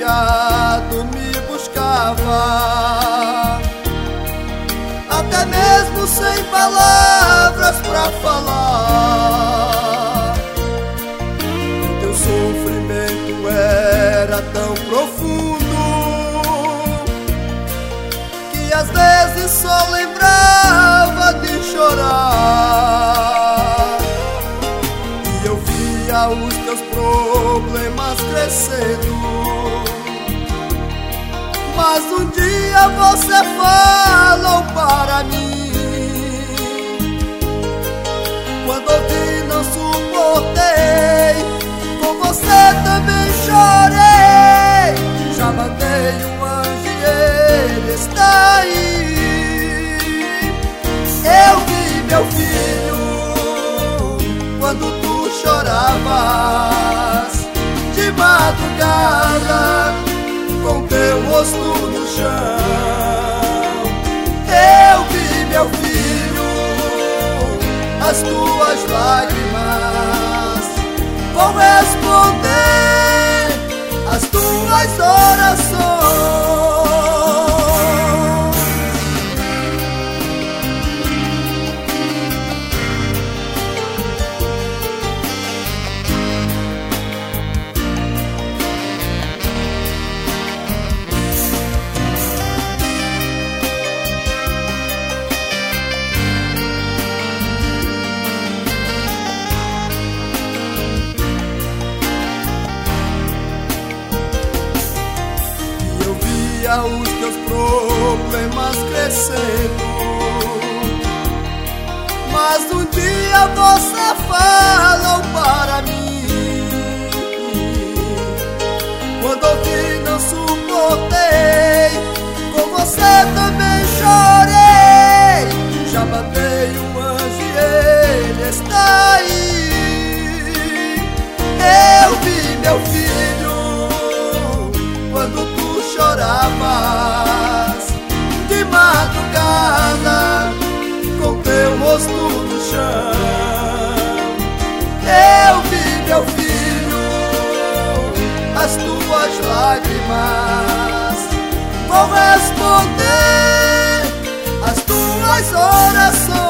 angustiado me buscava, até mesmo sem palavras pra falar. O teu sofrimento era tão profundo que às vezes só lembrava de chorar. E eu via os teus problemas crescendo, mas um dia você falou para mim. Quando ouvi não suportei, com você também chorei. Já mandei um anjo e ele está aí. Eu vi meu filho quando tu choravas de madrugada, com teu rosto no chão. Eu vi meu filho, as tuas lágrimas vão responder as tuas orações. Os teus problemas crescendo, mas um dia você falou para mim. Quando ouvi não suportei, com você também chorei. Já mandei um anjo e ele está aí. Eu vi meu filho quando tu choravas de madrugada, com teu rosto no chão. Eu vi meu filho, as tuas lágrimas vão responder as tuas orações.